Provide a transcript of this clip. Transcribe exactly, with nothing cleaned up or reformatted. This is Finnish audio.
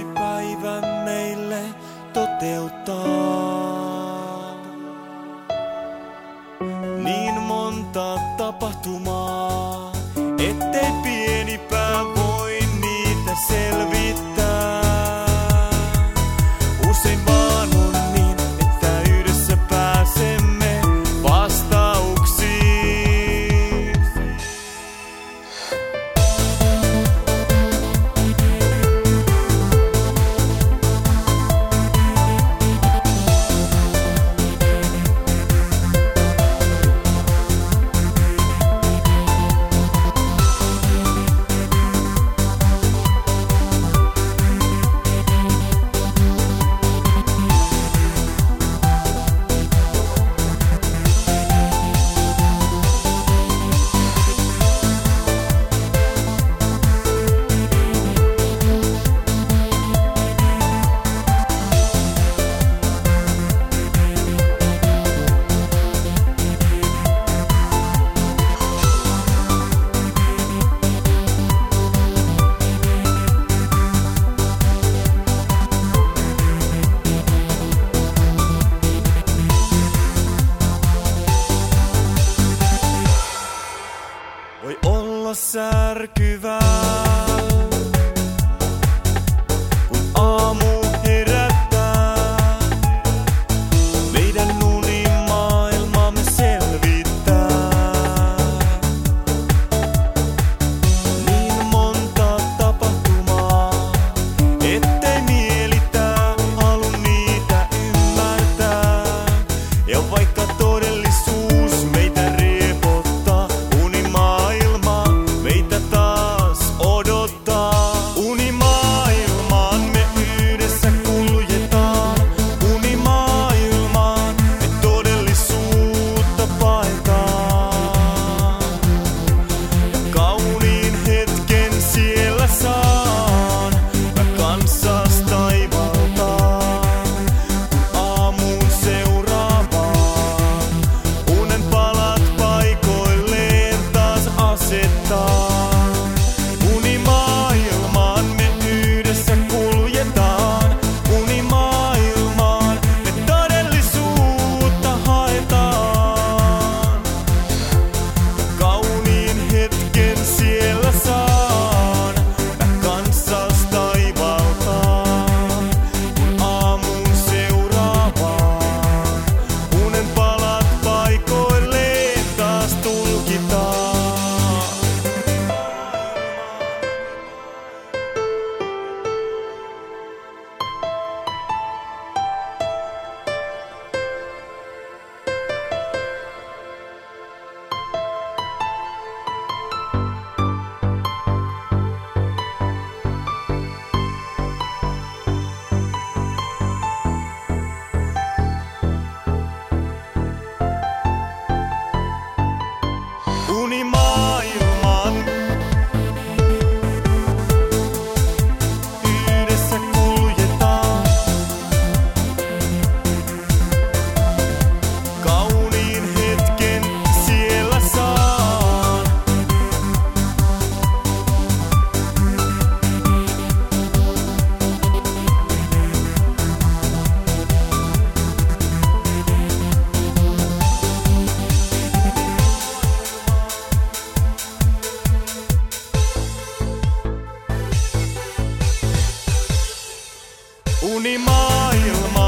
pieni päivä meille toteuttaa. Niin monta tapahtumaa, ettei pieni pää voi niitä selvittää. Usein vaan on niin, että yhdessä pääsemme vastauksiin. Voi olla särkyvää, kun aamu herättää. Meidän unimaailmamme selvittää. Niin monta tapahtumaa, ettei mielitä halu niitä ymmärtää. Ja vaikka todellisuus meitä riepottaa, unimaailma meitä taas odottaa. Unimaailmaan me yhdessä kuljetaan. Unimaailmaan me todellisuutta paetaan. Ja kauniin hetken siellä saan mä kanssas taivaltaan. Kun aamuun seuraavaan unen palat paikoilleen taas asettaa. Unimaailmaan me yhdessä kuljetaan. Unimaailmaan me todellisuutta haetaan. Ja kauniin hetken siellä saan mä kanssas taivaltaan. Kun aamuun seuraavaan unen palat paikoilleen taas tulkitaan. Unimaailmaan yhdessä kuljetaan. Kauniin hetken siellä saan. Unimaailma